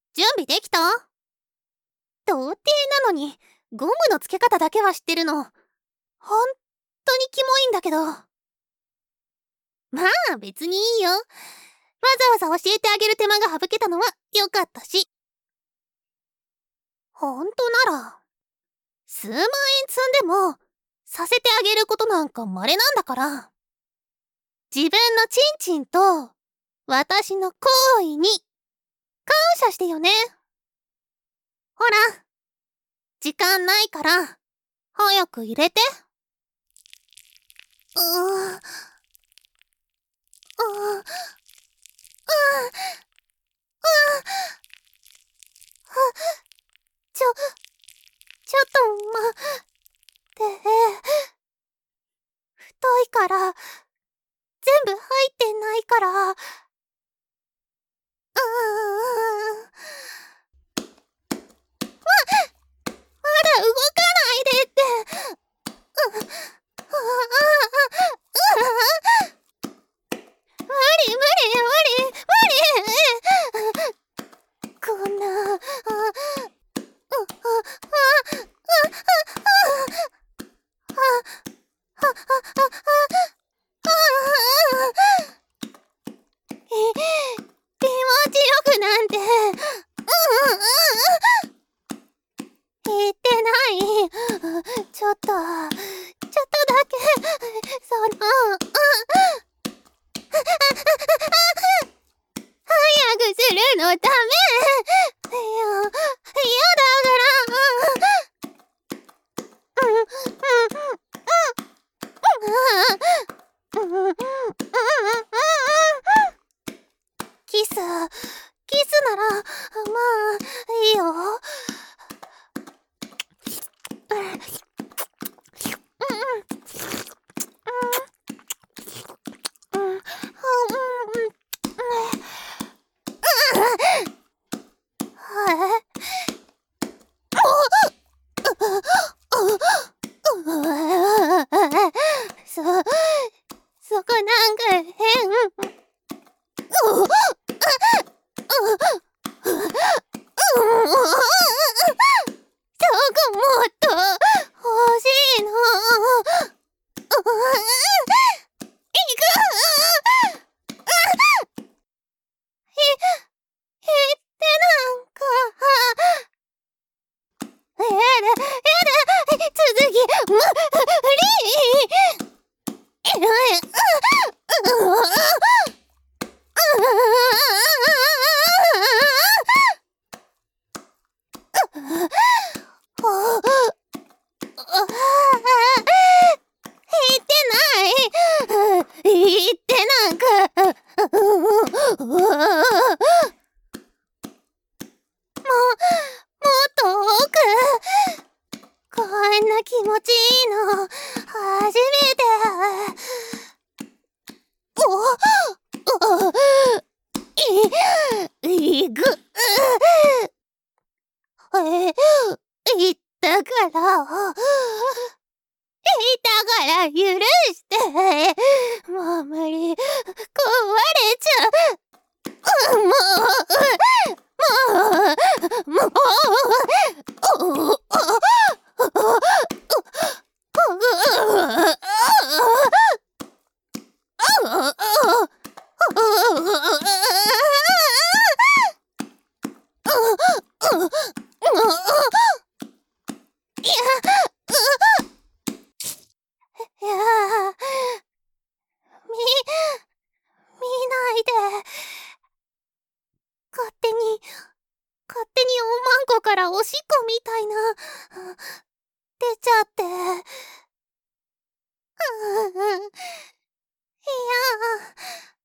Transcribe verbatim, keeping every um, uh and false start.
準備できた？童貞なのにゴムの付け方だけは知ってるの。ほんとにキモいんだけど。まあ別にいいよ。わざわざ教えてあげる手間が省けたのは良かったし。ほんとなら数万円積んでもさせてあげることなんか稀なんだから。自分のチンチンと私の行為に感謝してよね。ほら、時間ないから早く入れて。うー、うー、うー、うー、ちょ、ちょっとまって。太いから全部入ってないから。うーん。ま、まだ動かないでって。う、う、ああ、無理無理無理無理。こんな、あ、う、あ、あ、あ、気持ちよくなんて、うんうん言ってない。ちょっと、ちょっとだけ、その、早くするのダメ。いや、嫌だから。うん、うん、うん、うん、うん、キス、キスなら、まあ、いいよ。そ、そこなんか変。そこもっと欲しいの。いく。ひ、ひってなんか。やだ、やだ、続き、無理。言ってなんか。もう、もっと奥。こんな気持ちいいの初めて。おおい、いく。え、言ったから。言ったから許して。もう無理。壊れちゃう。もう、もう、もう。いや、み、見ないで。勝手に、勝手におまんこからおしっこみたいな、出ちゃって。うん、いや、